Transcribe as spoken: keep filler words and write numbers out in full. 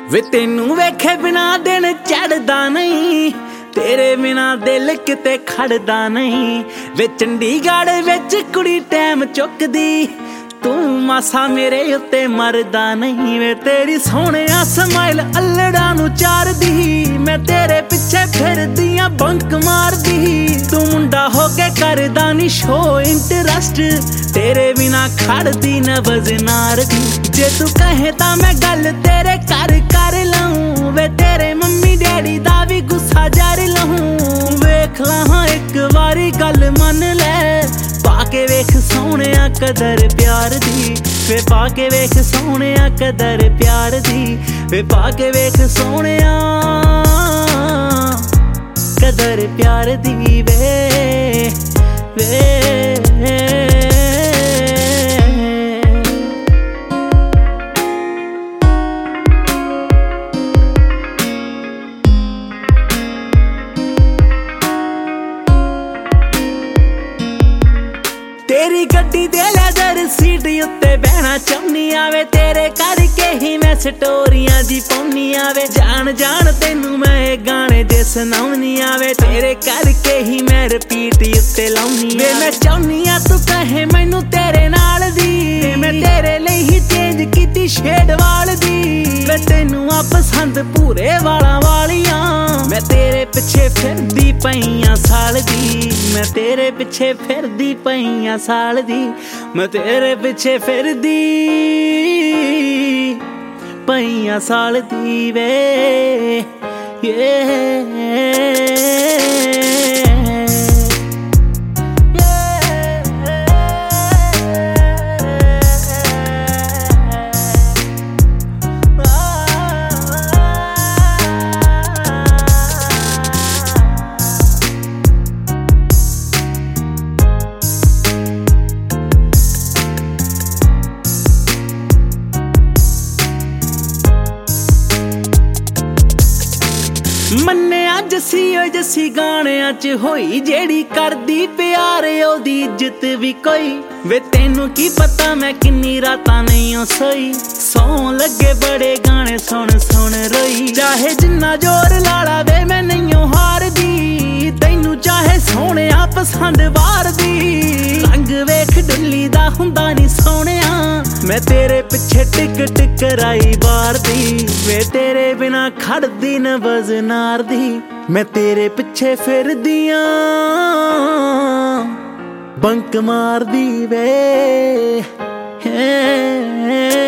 ਵੇ ਤੈਨੂੰ ਵੇਖੇ ਬਿਨਾ ਦਿਨ ਚੜਦਾ ਨਹੀਂ, ਤੇਰੇ ਬਿਨਾ ਦਿਲ ਕਿਤੇ ਖੜਦਾ ਨਹੀਂ। ਵੇ ਚੰਡੀਗੜ੍ਹ ਵਿੱਚ ਕੁੜੀ ਟਾਈਮ ਚੁੱਕਦੀ, ਤੂੰ ਮਾਸਾ ਮੇਰੇ ਉੱਤੇ ਮਰਦਾ ਨਹੀਂ। ਵੇ ਤੇਰੀ ਸੋਹਣਿਆ ਸਮਾਈਲ ਅਲੜਾਂ ਨੂੰ ਚਾਰਦੀ, ਮੈਂ ਤੇਰੇ ਪਿੱਛੇ ਫਿਰਦੀ ਆਂ ਬੰਕ ਮਾਰਦੀ। ਤੂੰ ਮੁੰਡਾ ਹੋ ਕੇ ਕਰਦਾ ਨੀ ਸ਼ੋ ਇੰਟਰਸਟ, ਤੇਰੇ ਬਿਨਾ ਖੜਦੀ ਨਬਜ਼ ਨਾਰਦੀ। ਜੇ ਤੂੰ ਕਹੇ ਤਾਂ ਮੈਂ ਗੱਲ ਤੇਰੇ ਘਰ ਕਰ ਲਊਂ, ਵੇ ਤੇਰੇ ਮੰਮੀ ਡੈਡੀ ਦਾ ਵੀ ਗੁੱਸਾ ਜਰ ਲਊਂ। ਵੇਖ ਲਾਂ ਇੱਕ ਵਾਰੀ ਗੱਲ ਮੰਨ ਲੈ, ਪਾ ਕੇ ਵੇਖ ਸੋਹਣਿਆ ਕਦਰ ਪਿਆਰ ਦੀ। ਵੇ ਪਾ ਕੇ ਵੇਖ ਸੋਹਣਿਆ ਕਦਰ ਪਿਆਰ ਦੀ। ਵੇ ਪਾ ਕੇ ਵੇਖ ਸੋਹਣਿਆ ਕਦਰ ਪਿਆਰ ਦੀ। ਵੇ ਵੇ ਤੇਰੀ ਗੱਡੀ ਦੇ ਲੈਦਰ ਸੀਟ ਉੱਤੇ ਬਹਿਣਾ ਚਾਹੁੰਨੀ ਆਵੇ, ਤੇਰੇ ਕਰਕੇ ਹੀ ਮੈਂ ਸਟੋਰੀਆਂ ਦੀ ਪਾਉਣੀ ਆਵੇ। ਜਾਣ ਜਾਣ ਤੈਨੂੰ ਮੈਂ ਗਾਣੇ ਜੇ ਸੁਣਾਉਣੀ ਆਵੇ, ਤੇਰੇ ਕਰਕੇ ਹੀ ਮੈਂ ਰਿਪੀਟ ਉੱਤੇ ਲਾਉਣੀ। ਵੇ ਮੈਂ ਚਾਹੁੰਨੀ ਆ ਤੂੰ ਕਹੇ ਮੈਨੂੰ ਤੇਰੇ ਨਾਲ ਦੀ, ਤੇ ਮੈਂ ਤੇਰੇ ਲਈ ਹੀ ਚੇਂਜ ਕੀਤੀ ਸ਼ੇਡ ਵਾਲ ਦੀ। ਵੇ ਤੈਨੂੰ ਆ ਪਸੰਦ ਭੂਰੇ ਵਾਲਾਂ ਵਾਲੀਆਂ, ਮੈਂ ਤੇਰੇ ਪਿੱਛੇ ਫਿਰਦੀ ਪਈਆਂ ਸਾਲ ਦੀ। ਮੈਂ ਤੇਰੇ ਪਿੱਛੇ ਫਿਰਦੀ ਪਈਆਂ ਸਾਲ ਦੀ। ਮੈਂ ਤੇਰੇ ਪਿੱਛੇ ਫਿਰਦੀ ਪਈਆਂ ਸਾਲ ਦੀ। ਵੇ ਮੰਨਿਆ ਜੱਸੀ ਓ ਜੱਸੀ ਗਾਣਿਆਂ ਚ ਹੋਈ, ਜਿਹੜੀ ਕਰਦੀ ਪਿਆਰ ਉਹਦੀ ਇੱਜ਼ਤ ਵੀ ਕੋਈ। ਵੇ ਤੈਨੂੰ ਕੀ ਪਤਾ ਮੈਂ ਕਿੰਨੀ ਰਾਤਾਂ ਨਹੀਂ ਓ ਸੋਈ, ਸੌਂ ਲੱਗੇ ਬੜੇ ਗਾਣੇ ਸੁਣ ਸੁਣ ਰੋਈ। ਚਾਹੇ ਜਿੰਨਾ ਜ਼ੋਰ ਲਾ ਲਾ ਵੇ ਮੈਂ ਨਹੀਂ ਓ ਹਾਰਦੀ, ਤੈਨੂੰ ਚਾਹੇ ਸੋਹਣਿਆ ਪਸੰਦ ਬਾਹਰ ਦੀ। ਰੰਗ ਵੇਖ ਡੁੱਲੀ ਦਾ ਹੁੰਦਾ ਨੀ ਸੋਹਣਿਆ, ਮੈਂ ਤੇਰੇ ਪਿੱਛੇ ਟਿਕ ਟਿਕ ਕਰਾਈ ਬਾਰ ਦੀ। ਵੇ ਤੇਰੇ ਬਿਨਾ ਖੜਦੀ ਨਬਜ਼ ਨਾਰ ਦੀ, ਮੈਂ ਤੇਰੇ ਪਿੱਛੇ ਫਿਰਦੀ ਆਂ ਬੰਕ ਮਾਰਦੀ। ਵੇ